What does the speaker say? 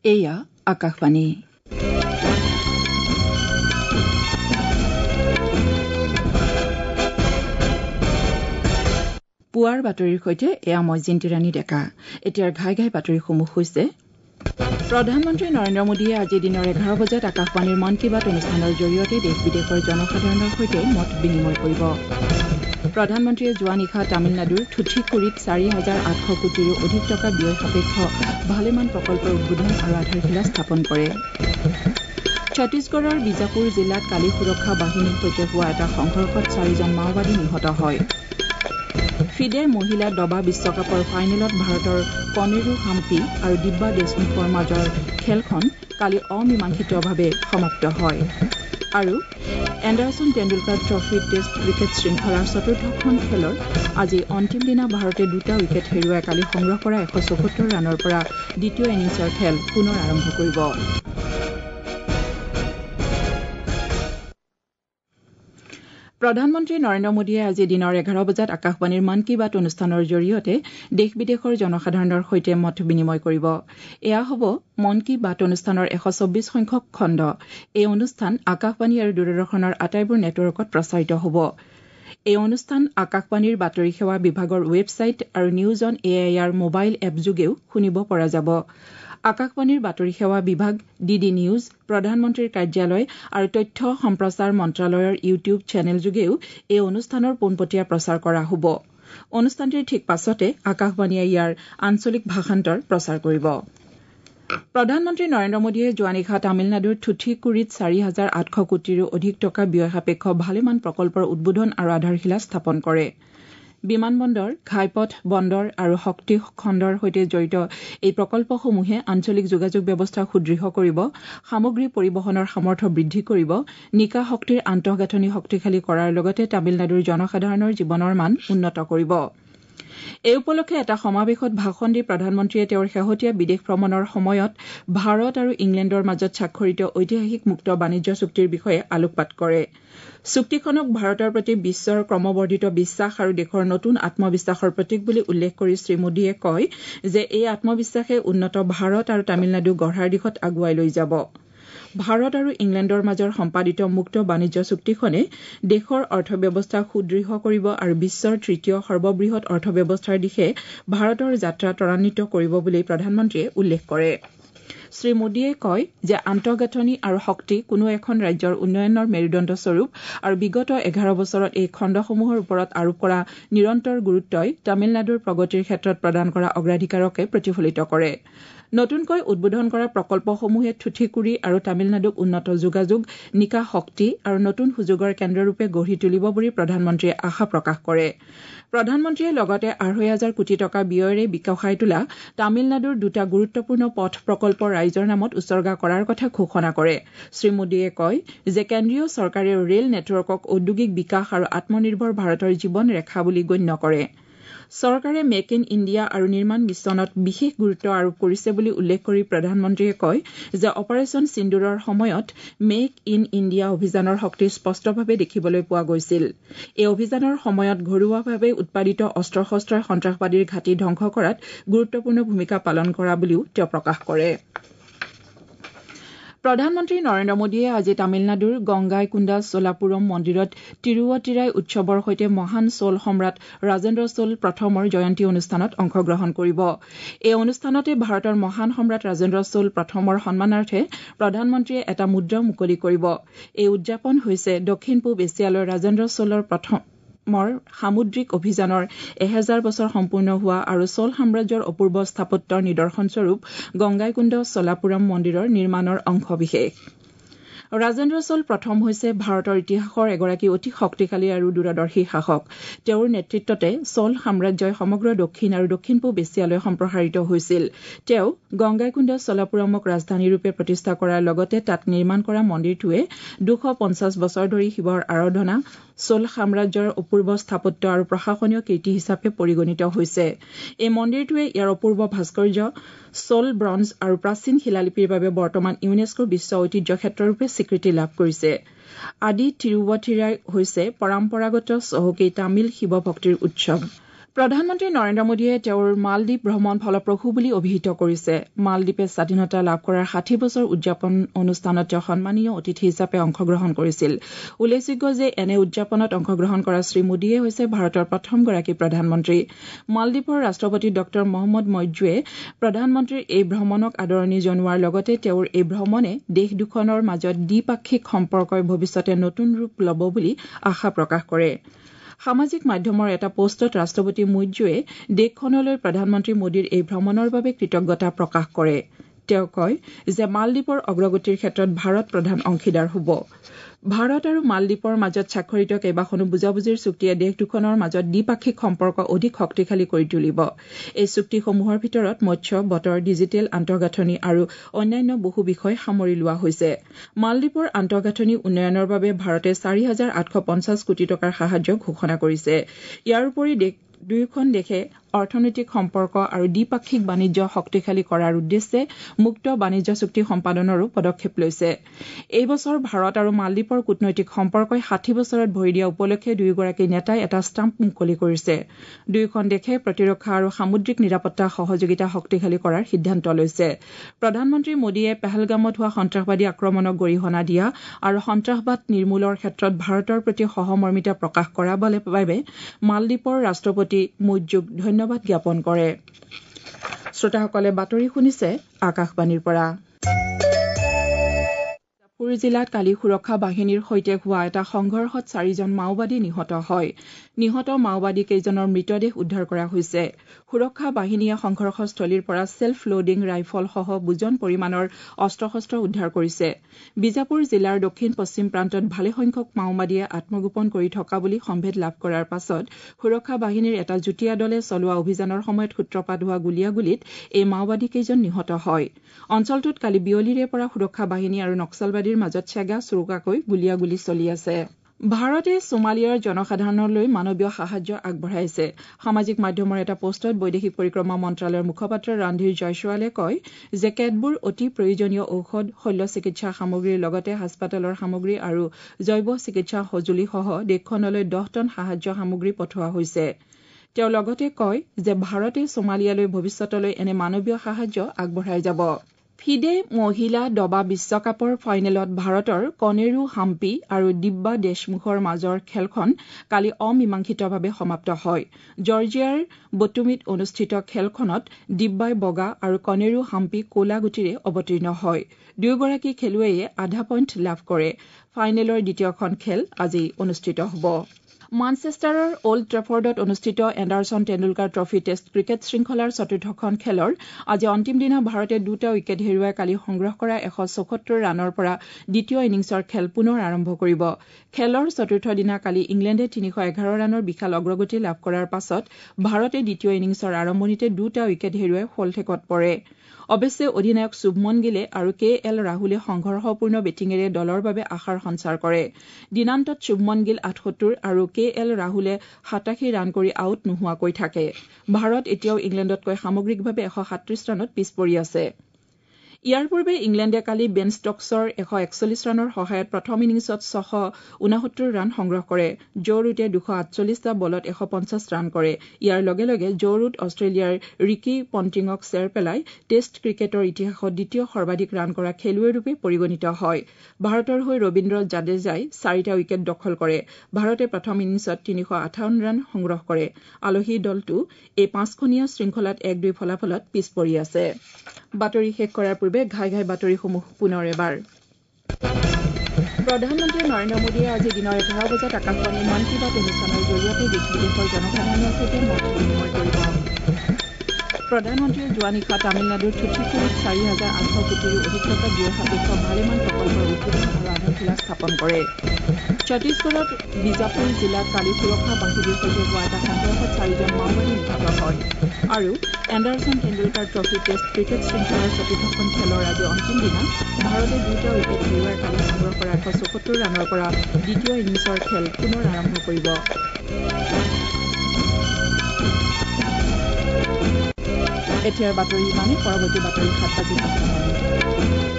এয়া আকাশবাণী পুৱাৰ বাতৰিৰ সৈতে এয়া মই জিন্তিৰাণী ডেকা। এতিয়াৰ ঘাই ঘাই বাতৰিসমূহ হৈছে প্ৰধানমন্ত্ৰী নৰেন্দ্ৰ মোদীয়ে আজি দিনৰ 11 বজাত আকাশবাণীৰ মন কী বাত অনুষ্ঠানৰ জৰিয়তে দেশ বিদেশৰ জনসাধাৰণৰ সৈতে মত বিনিময় কৰিব। প্ৰধানমন্ত্ৰীয়ে যোৱা নিশা তামিলনাডুৰ থুথিকুৰিত 4,800 কোটিৰো অধিক টকা ব্যয় সাপেক্ষ ভালেমান প্ৰকল্পৰ উদ্বোধন আৰু আধাৰশিলা স্থাপন কৰে। ছত্তীশগড়ৰ বিজাপুৰ জিলাত কালি সুৰক্ষা বাহিনীৰ সৈতে হোৱা এটা সংঘৰ্ষত 4জন মাওবাদী নিহত হয়। ফিডে মহিলা দবা বিশ্বকাপৰ ফাইনেলত ভাৰতৰ কনেৰু হাম্পি আৰু দিব্যা দেশমুখৰ মাজৰ খেলখন কালি অমীমাংসিতভাৱে সমাপ্ত হয়। আৰু Anderson Tendulkar trophy test cricket শৃংখলাৰ চতুৰ্থখন খেলৰ আজি অন্তিম দিনা ভাৰতে 2টা উইকেট হেৰুৱাই কালি সংগ্ৰহ কৰা 174 ৰানৰ পৰা দ্বিতীয় ইনিংছৰ খেল পুনৰ আৰম্ভ কৰিব। প্ৰধানমন্ত্ৰী নৰেন্দ্ৰ মোদীয়ে আজি দিনৰ 11 বজাত আকাশবাণীৰ মন কী বাত অনুষ্ঠানৰ জৰিয়তে দেশ বিদেশৰ জনসাধাৰণৰ সৈতে মত বিনিময় কৰিব। এয়া হ'ব মন কী বাত অনুষ্ঠানৰ 124 সংখ্যক খণ্ড। এই অনুষ্ঠান আকাশবাণী আৰু দূৰদৰ্শনৰ আটাইবোৰ নেটৱৰ্কত প্ৰচাৰিত হ'ব। এই অনুষ্ঠান আকাশবাণীৰ বাতৰি সেৱা বিভাগৰ ৱেবছাইট আৰু news on AIR mobile app যোগেও শুনিব পৰা যাব। আকাশবাণীৰ বাতৰি সেৱা বিভাগ, ডিডি নিউজ, প্ৰধানমন্ত্ৰীৰ কাৰ্যালয় আৰু তথ্য সম্প্ৰচাৰ মন্ত্ৰালয়ৰ ইউটিউব চেনেল যোগেও এই অনুষ্ঠানৰ পোনপটীয়া প্ৰচাৰ কৰা হ'ব। অনুষ্ঠানটিৰ ঠিক পাছতে আকাশবাণীয়ে ইয়াৰ আঞ্চলিক ভাষান্তৰ প্ৰচাৰ কৰিব। প্ৰধানমন্ত্ৰী নৰেন্দ্ৰ মোদীয়ে যোৱা নিশা তামিলনাডুৰ থুথিকুৰিত 4,800 কোটিৰো অধিক টকা ব্যয় সাপেক্ষ ভালেমান প্ৰকল্পৰ উদ্বোধন আৰু আধাৰশিলা স্থাপন কৰে। বিমানবন্দৰ, ঘাইপথ, বন্দৰ আৰু শক্তি খণ্ডৰ সৈতে জড়িত এই প্ৰকল্পসমূহে আঞ্চলিক যোগাযোগ ব্যৱস্থা সুদৃঢ় কৰিব, সামগ্ৰী পৰিবহণৰ সামৰ্থ্য বৃদ্ধি কৰিব, নিকা শক্তিৰ আন্তঃগাঁথনি শক্তিশালী কৰাৰ লগতে তামিলনাডুৰ জনসাধাৰণৰ জীৱনৰ মান উন্নত কৰিব। এই উপলক্ষে এটা সমাৱেশত ভাষণ দি প্ৰধানমন্ত্ৰীয়ে তেওঁৰ শেহতীয়া বিদেশ ভ্ৰমণৰ সময়ত ভাৰত আৰু ইংলেণ্ডৰ মাজত স্বাক্ষৰিত ঐতিহাসিক মুক্ত বাণিজ্য চুক্তিৰ বিষয়ে আলোকপাত কৰে। চুক্তিখনক ভাৰতৰ প্ৰতি বিশ্বৰ ক্ৰমবৰ্ধিত বিশ্বাস আৰু দেশৰ নতুন আত্মবিশ্বাসৰ প্ৰতীক বুলি উল্লেখ কৰি শ্ৰীমোদীয়ে কয় যে এই আত্মবিশ্বাসে উন্নত ভাৰত আৰু তামিলনাডু গঢ়াৰ দিশত আগুৱাই লৈ যাব। ভাৰত আৰু ইংলেণ্ডৰ মাজৰ সম্পাদিত মুক্ত বাণিজ্য চুক্তিখনে দেশৰ অৰ্থব্যৱস্থা সুদৃঢ় কৰিব আৰু বিশ্বৰ তৃতীয় সৰ্ববৃহৎ অৰ্থব্যৱস্থাৰ দিশে ভাৰতৰ যাত্ৰা ত্বৰান্বিত কৰিব বুলি প্ৰধানমন্ত্ৰীয়ে উল্লেখ কৰে। শ্ৰীমোদীয়ে কয় যে আন্তঃগাঁথনি আৰু শক্তি কোনো এখন ৰাজ্যৰ উন্নয়নৰ মেৰুদণ্ড স্বৰূপ আৰু বিগত 11 বছৰত এই খণ্ডসমূহৰ ওপৰত আৰোপ কৰা নিৰন্তৰ গুৰুত্বই তামিলনাডুৰ প্ৰগতিৰ ক্ষেত্ৰত প্ৰদান কৰা অগ্ৰাধিকাৰকে প্ৰতিফলিত কৰে। নতুনকৈ উদ্বোধন কৰা প্ৰকল্পসমূহে থুথিকুৰি আৰু তামিলনাডুক উন্নত যোগাযোগ, নিকা শক্তি আৰু নতুন সুযোগৰ কেন্দ্ৰৰূপে গঢ়ি তুলিব বুলি প্ৰধানমন্ত্ৰীয়ে আশা প্ৰকাশ কৰে। প্ৰধানমন্ত্ৰীয়ে লগতে 2,500 কোটি টকা ব্যয়েৰে বিকশাই তোলা তামিলনাডুৰ 2টা গুৰুত্বপূৰ্ণ পথ প্ৰকল্প ৰাইজৰ নামত উচৰ্গা কৰাৰ কথা ঘোষণা কৰে। শ্ৰীমোদীয়ে কয় যে কেন্দ্ৰীয় চৰকাৰে ৰেল নেটৱৰ্কক ঔদ্যোগিক বিকাশ আৰু আত্মনিৰ্ভৰ ভাৰতৰ জীৱন ৰেখা বুলি গণ্য কৰে। চৰকাৰে মেক ইন ইণ্ডিয়া আৰু নিৰ্মাণ মিছনত বিশেষ গুৰুত্ব আৰোপ কৰিছে বুলি উল্লেখ কৰি প্ৰধানমন্ত্ৰীয়ে কয় যে অপাৰেচন সিন্দুৰৰ সময়ত মেক ইন ইণ্ডিয়া অভিযানৰ শক্তি স্পষ্টভাৱে দেখিবলৈ পোৱা গৈছিল। এই অভিযানৰ সময়ত ঘৰুৱাভাৱে উৎপাদিত অস্ত্ৰ শস্ত্ৰই সন্ত্ৰাসবাদীৰ ঘাটি ধ্বংস কৰাত গুৰুত্বপূৰ্ণ ভূমিকা পালন কৰা বুলিও তেওঁ প্ৰকাশ কৰে। প্ৰধানমন্ত্ৰী নৰেন্দ্ৰ মোদীয়ে আজি তামিলনাডুৰ গংগাইকোণ্ডা চোলাপুৰম মন্দিৰত তিৰুৱতিৰাই উৎসৱৰ সৈতে মহান চোল সম্ৰাট ৰাজেন্দ্ৰ চোল প্ৰথমৰ জয়ন্তী অনুষ্ঠানত অংশগ্ৰহণ কৰিব। এই অনুষ্ঠানতে ভাৰতৰ মহান সম্ৰাট ৰাজেন্দ্ৰ চোল প্ৰথমৰ সন্মানাৰ্থে প্ৰধানমন্ত্ৰীয়ে এটা মুদ্ৰা মুকলি কৰিব। এই উদযাপন হৈছে দক্ষিণ পূব এছিয়ালৈ ৰাজেন্দ্ৰ চোলৰ প্ৰথমৰ সামুদ্ৰিক অভিযানৰ 1000 বছৰ সম্পূৰ্ণ হোৱা আৰু চোল সাম্ৰাজ্যৰ অপূৰ্ব স্থাপত্যৰ নিদৰ্শনস্বৰূপ গংগাইকোণ্ড চোলাপুৰম মন্দিৰৰ নিৰ্মাণৰ অংশবিশেষ। ৰাজেন্দ্ৰ চোল প্ৰথম হৈছে ভাৰতৰ ইতিহাসৰ এগৰাকী অতি শক্তিশালী আৰু দূৰদৰ্শী শাসক। তেওঁৰ নেতৃত্বতে চোল সাম্ৰাজ্যই সমগ্ৰ দক্ষিণ আৰু দক্ষিণ পূব এছিয়ালৈ সম্প্ৰসাৰিত হৈছিল। তেওঁ গংগাইকোণ্ড চোলাপুৰমক ৰাজধানীৰূপে প্ৰতিষ্ঠা কৰাৰ লগতে তাত নিৰ্মাণ কৰা মন্দিৰটোৱে 250 বছৰ ধৰি শিৱৰ আৰাধনা, চোল সাম্ৰাজ্যৰ অপূৰ্ব স্থাপত্য আৰু প্ৰশাসনীয় কীৰ্তি হিচাপে পৰিগণিত হৈছে। এই মন্দিৰটোৱে ইয়াৰ অপূৰ্ব ভাস্কৰ্য, চোল ব্ৰঞ্জ আৰু প্ৰাচীন শিলালিপিৰ বাবে বৰ্তমান ইউনেস্কোৰ বিশ্ব ঐতিহ্য ক্ষেত্ৰৰূপে স্বীকৃতি লাভ কৰিছে। আদি তিৰুৱতিৰাই হৈছে পৰম্পৰাগত চহকী তামিল শিৱ ভক্তিৰ উৎসৱ। প্ৰধানমন্ত্ৰী নৰেন্দ্ৰ মোদীয়ে তেওঁৰ মালদ্বীপ ভ্ৰমণ ফলপ্ৰসূ বুলি অভিহিত কৰিছে। মালদ্বীপে স্বাধীনতা লাভ কৰাৰ ৬০ বছৰ উদযাপন অনুষ্ঠানত তেওঁ সন্মানীয় অতিথি হিচাপে অংশগ্ৰহণ কৰিছিল। উল্লেখযোগ্য যে এনে উদযাপনত অংশগ্ৰহণ কৰা শ্ৰীমোদীয়ে হৈছে ভাৰতৰ প্ৰথমগৰাকী প্ৰধানমন্ত্ৰী। মালদ্বীপৰ ৰাষ্ট্ৰপতি ড মহম্মদ মইজুৱে প্ৰধানমন্ত্ৰীৰ এই ভ্ৰমণক আদৰণি জনোৱাৰ লগতে তেওঁৰ এই ভ্ৰমণে দেশ দুখনৰ মাজত দ্বিপাক্ষিক সম্পৰ্কই ভৱিষ্যতে নতুন ৰূপ ল'ব বুলি আশা প্ৰকাশ কৰে। সামাজিক মাধ্যমৰ এটা পোষ্টত ৰাষ্ট্ৰপতি মুইজুৱে দেশখনলৈ প্ৰধানমন্ত্ৰী মোদীৰ এই ভ্ৰমণৰ বাবে কৃতজ্ঞতা প্ৰকাশ কৰে। তেওঁ কয় যে মালদ্বীপৰ অগ্ৰগতিৰ ক্ষেত্ৰত ভাৰত প্ৰধান অংশীদাৰ হ'ব। ভাৰত আৰু মালদ্বীপৰ মাজত স্বাক্ষৰিত কেইবাখনো বুজাবুজিৰ চুক্তিয়ে দেশ দুখনৰ মাজত দ্বিপাক্ষিক সম্পৰ্ক অধিক শক্তিশালী কৰি তুলিব। এই চুক্তিসমূহৰ ভিতৰত মৎস্য, বতৰ, ডিজিটেল আন্তঃগাঁথনি আৰু অন্যান্য বহু বিষয় সামৰি লোৱা হৈছে। মালদ্বীপৰ আন্তঃগাঁথনি উন্নয়নৰ বাবে ভাৰতে ৪,৮৫০ কোটি টকাৰ সাহায্য ঘোষণা কৰিছে। ইয়াৰ উপৰি দুয়োখন দেশে অৰ্থনৈতিক সম্পৰ্ক আৰু দ্বিপাক্ষিক বাণিজ্য শক্তিশালী কৰাৰ উদ্দেশ্যে মুক্ত বাণিজ্য চুক্তি সম্পাদনৰো পদক্ষেপ লৈছে। এই বছৰ ভাৰত আৰু মালদ্বীপৰ কূটনৈতিক সম্পৰ্কই ৬০ বছৰত ভৰি দিয়া উপলক্ষে দুয়োগৰাকী নেতাই এটা ষ্টাম্প মুকলি কৰিছে। দুয়োখন দেশে প্ৰতিৰক্ষা আৰু সামুদ্ৰিক নিৰাপত্তা সহযোগিতা শক্তিশালী কৰাৰ সিদ্ধান্ত লৈছে। প্ৰধানমন্ত্ৰী মোদীয়ে পেহেলগামত হোৱা সন্ত্ৰাসবাদী আক্ৰমণক গৰিহণা দিয়া আৰু সন্ত্ৰাসবাদ নিৰ্মূলৰ ক্ষেত্ৰত ভাৰতৰ প্ৰতি সহমৰ্মিতা প্ৰকাশ কৰাৰ বাবে মালদ্বীপৰ ৰাষ্ট্ৰপতি মুইজুক ধন্যবাদ জ্ঞাপন কৰে। শ্ৰোতাসকলে বাতৰি শুনিছে আকাশবাণীৰ পৰা। পুৰ জিলাত কালি সুৰক্ষা বাহিনীৰ সৈতে হোৱা এটা সংঘৰ্ষত 4জন মাওবাদী নিহত হয়। নিহত মাওবাদী কেইজনৰ মৃতদেহ উদ্ধাৰ কৰা হৈছে। সুৰক্ষা বাহিনীয়ে সংঘৰ্ষস্থলীৰ পৰা ছেল্ফ লোডিং ৰাইফলসহ বুজন পৰিমাণৰ অস্ত্ৰ শস্ত্ৰ উদ্ধাৰ কৰিছে। বিজাপুৰ জিলাৰ দক্ষিণ পশ্চিম প্ৰান্তত ভালেসংখ্যক মাওবাদীয়ে আত্মগোপন কৰি থকা বুলি সম্ভেদ লাভ কৰাৰ পাছত সুৰক্ষা বাহিনীৰ এটা যুটীয়া দলে চলোৱা অভিযানৰ সময়ত সূত্ৰপাত হোৱা গুলীয়াগুলীত এই মাওবাদী কেইজন নিহত হয়। অঞ্চলটোত কালি বিয়লিৰে পৰা সুৰক্ষা বাহিনী আৰু নক্সালবাদীৰ মাজত চেগা চুৰুকাকৈ গুলীয়াগুলী চলি আছে। ভাৰতে সোমালিয়াৰ জনসাধাৰণলৈ মানৱীয় সাহায্য আগবঢ়াইছে। সামাজিক মাধ্যমৰ এটা পোষ্টত বৈদেশিক পৰিক্ৰমা মন্ত্ৰালয়ৰ মুখপাত্ৰ ৰন্ধীৰ জয়ছোৱালে কয় যে কেতবোৰ অতি প্ৰয়োজনীয় ঔষধ, শল্য চিকিৎসা সামগ্ৰীৰ লগতে হাস্পতালৰ সামগ্ৰী আৰু জৈৱ চিকিৎসা সঁজুলিসহ দেশখনলৈ 10 টন সাহায্য সামগ্ৰী পঠোৱা হৈছে। তেওঁ লগতে কয় যে ভাৰতে সোমালিয়ালৈ ভৱিষ্যতলৈ এনে মানৱীয় সাহায্য আগবঢ়াই যাব। ফিডে মহিলা দবা বিশ্বকাপৰ ফাইনেলত ভাৰতৰ কনেৰু হাম্পি আৰু দিব্যা দেশমুখৰ মাজৰ খেলখন কালি অমীমাংসিতভাৱে সমাপ্ত হয়। জৰ্জিয়াৰ বটুমিত অনুষ্ঠিত খেলখনত দিব্যাই বগা আৰু কনেৰু হাম্পি ক'লা গুটিৰে অৱতীৰ্ণ হয়। দুয়োগৰাকী খেলুৱৈয়ে আধা পইণ্ট লাভ কৰে। ফাইনেলৰ দ্বিতীয়খন খেল আজি অনুষ্ঠিত হ'ব। মানচেষ্টাৰৰ অল্ড ট্ৰেফৰ্ডত অনুষ্ঠিত Anderson Tendulkar trophy test cricket শৃংখলাৰ চতুৰ্থখন খেলৰ আজি অন্তিম দিনা ভাৰতে 2টা উইকেট হেৰুৱাই কালি সংগ্ৰহ কৰা 174 ৰানৰ পৰা দ্বিতীয় ইনিংছৰ খেল পুনৰ আৰম্ভ কৰিব। খেলৰ চতুৰ্থ দিনা কালি ইংলেণ্ডে 311 ৰানৰ বিশাল অগ্ৰগতি লাভ কৰাৰ পাছত ভাৰতে দ্বিতীয় ইনিংছৰ আৰম্ভণিতে 2টা উইকেট হেৰুৱাই শলঠেকত পৰে। অৱশ্যে অধিনায়ক শুভমন গিলে আৰু KL ৰাহুলে সংঘৰ্ষপূৰ্ণ বেটিঙেৰে দলৰ বাবে আশাৰ সঞ্চাৰ কৰে। দিনান্তত শুভমন গিল 78 আৰু KL ৰাহুলে 87 ৰান কৰি আউট নোহোৱাকৈ থাকে। ভাৰত এতিয়াও ইংলেণ্ডতকৈ সামগ্ৰিকভাৱে 137 ৰানত পিছ পৰি আছে। ইয়াৰ পূৰ্বে ইংলেণ্ডে কালি বেন ষ্টকছৰ 141 ৰানৰ সহায়ত প্ৰথম ইনিংছত 669 ৰান সংগ্ৰহ কৰে। জো ৰুটে 248টা বলত 150 ৰান কৰে। ইয়াৰ লগে লগে জো ৰুট অষ্ট্ৰেলিয়াৰ ৰিকি পণ্টিঙক চেৰ পেলাই টেষ্ট ক্ৰিকেটৰ ইতিহাসত দ্বিতীয় সৰ্বাধিক ৰান কৰা খেলুৱৈৰূপে পৰিগণিত হয়। ভাৰতৰ হৈ ৰবীন্দ্ৰ জাদেজাই 4টা উইকেট দখল কৰে। ভাৰতে প্ৰথম ইনিংছত 358 ৰান সংগ্ৰহ কৰে। আলহী দলটো এই 5খনীয়া শৃংখলাত 1-2 ফলাফলত পিছ পৰি আছে। বাতৰি শেষ কৰাৰ পূৰ্বে ঘাই বাতৰিসমূহ পুনৰ এবাৰ। প্ৰধানমন্ত্ৰী নৰেন্দ্ৰ মোদীয়ে আজি দিনৰ 11 বজাত আকাশবাণীৰ মন কী বাত অনুষ্ঠানৰ জৰিয়তে দেশ বিদেশৰ জনসাধাৰণৰ সৈতে মত বিনিময় কৰিব। প্ৰধানমন্ত্ৰীয়ে যোৱা নিশা তামিলনাডুৰ থুথুকুড়িত 4,800 কোটিৰো অধিক টকা ব্যয় সাপেক্ষ ভালেমান প্ৰকল্পৰ উদ্বোধন আৰু আধাৰশিলা স্থাপন কৰে। ছত্তীশগড়ত বিজাপুৰ জিলাত কালি সুৰক্ষা বাহিনীৰ সৈতে হোৱা এটা সংঘৰ্ষত 4জন মাওবাদী নিহত হয়। আৰু Anderson Tendulkar trophy test cricket শৃংখলাৰ চতুৰ্থখন খেলৰ আজি অন্তিম দিনা ভাৰতে 2টা উইকেট হেৰুৱাই কালি সংগ্ৰহ কৰা 174 ৰানৰ পৰা দ্বিতীয় ইনিংছৰ খেল পুনৰ আৰম্ভ কৰিব। এতিয়াৰ বাতৰি ইমানে। পৰৱৰ্তী বাতৰি 7:05